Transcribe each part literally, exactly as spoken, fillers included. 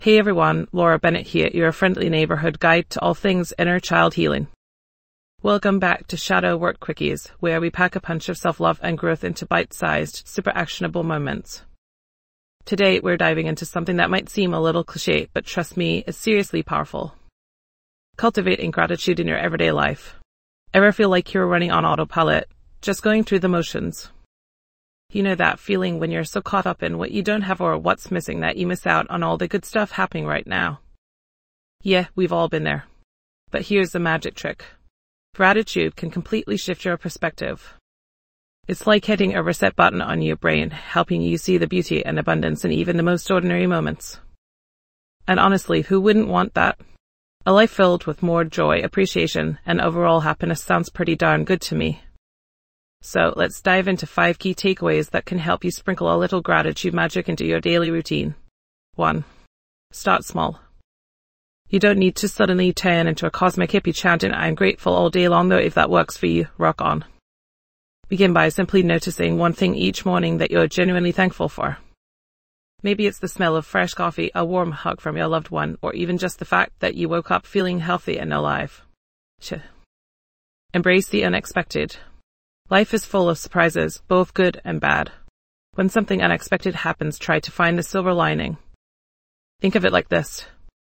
Hey everyone, Laura Bennett here, your friendly neighborhood guide to all things inner child healing. Welcome back to Shadow Work Quickies, where we pack a punch of self-love and growth into bite-sized, super actionable moments. Today we're diving into something that might seem a little cliche, but trust me, it's seriously powerful. Cultivating gratitude in your everyday life. Ever feel like you're running on autopilot, just going through the motions? You know that feeling when you're so caught up in what you don't have or what's missing that you miss out on all the good stuff happening right now. Yeah, we've all been there. But here's the magic trick. Gratitude can completely shift your perspective. It's like hitting a reset button on your brain, helping you see the beauty and abundance in even the most ordinary moments. And honestly, who wouldn't want that? A life filled with more joy, appreciation, and overall happiness sounds pretty darn good to me. So let's dive into five key takeaways that can help you sprinkle a little gratitude magic into your daily routine. one. Start small. You don't need to suddenly turn into a cosmic hippie chanting, "I'm grateful" all day long, though. If that works for you, rock on. Begin by simply noticing one thing each morning that you're genuinely thankful for. Maybe it's the smell of fresh coffee, a warm hug from your loved one, or even just the fact that you woke up feeling healthy and alive. Shh. Embrace the unexpected. Life is full of surprises, both good and bad. When something unexpected happens, try to find the silver lining. Think of it like this.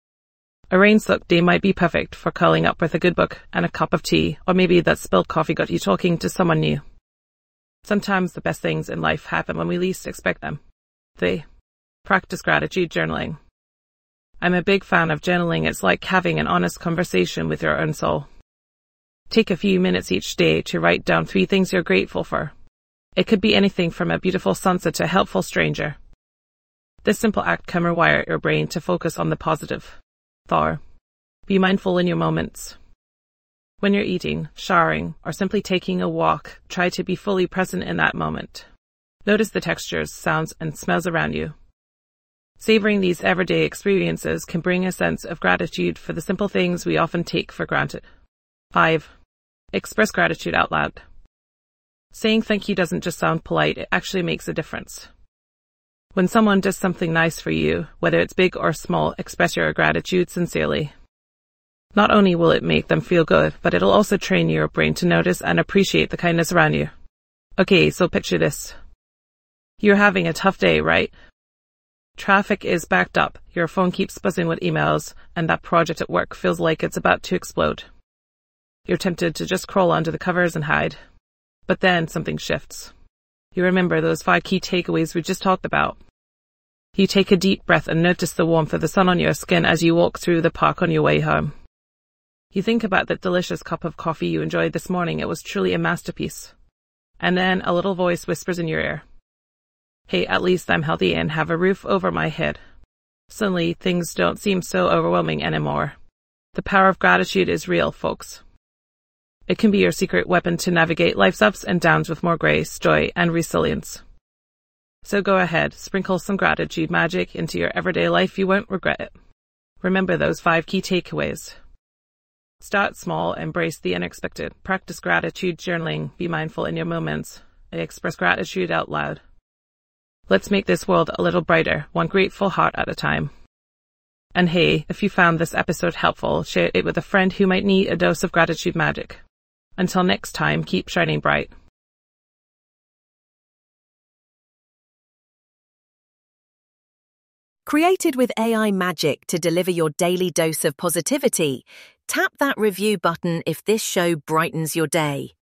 A rain-soaked day might be perfect for curling up with a good book and a cup of tea, or maybe that spilled coffee got you talking to someone new. Sometimes the best things in life happen when we least expect them. three. Practice gratitude journaling. I'm a big fan of journaling. It's like having an honest conversation with your own soul. Take a few minutes each day to write down three things you're grateful for. It could be anything from a beautiful sunset to a helpful stranger. This simple act can rewire your brain to focus on the positive. four. Be mindful in your moments. When you're eating, showering, or simply taking a walk, try to be fully present in that moment. Notice the textures, sounds, and smells around you. Savoring these everyday experiences can bring a sense of gratitude for the simple things we often take for granted. five. Express gratitude out loud. Saying thank you doesn't just sound polite, it actually makes a difference. When someone does something nice for you, whether it's big or small, express your gratitude sincerely. Not only will it make them feel good, but it'll also train your brain to notice and appreciate the kindness around you. Okay, so picture this. You're having a tough day, right? Traffic is backed up, your phone keeps buzzing with emails, and that project at work feels like it's about to explode. You're tempted to just crawl under the covers and hide. But then something shifts. You remember those five key takeaways we just talked about. You take a deep breath and notice the warmth of the sun on your skin as you walk through the park on your way home. You think about that delicious cup of coffee you enjoyed this morning. It was truly a masterpiece. And then a little voice whispers in your ear, "Hey, at least I'm healthy and have a roof over my head." Suddenly, things don't seem so overwhelming anymore. The power of gratitude is real, folks. It can be your secret weapon to navigate life's ups and downs with more grace, joy, and resilience. So go ahead, sprinkle some gratitude magic into your everyday life. You won't regret it. Remember those five key takeaways. Start small, embrace the unexpected, practice gratitude journaling, be mindful in your moments, and express gratitude out loud. Let's make this world a little brighter, one grateful heart at a time. And hey, if you found this episode helpful, share it with a friend who might need a dose of gratitude magic. Until next time, keep shining bright. Created with A I magic to deliver your daily dose of positivity, tap that review button if this show brightens your day.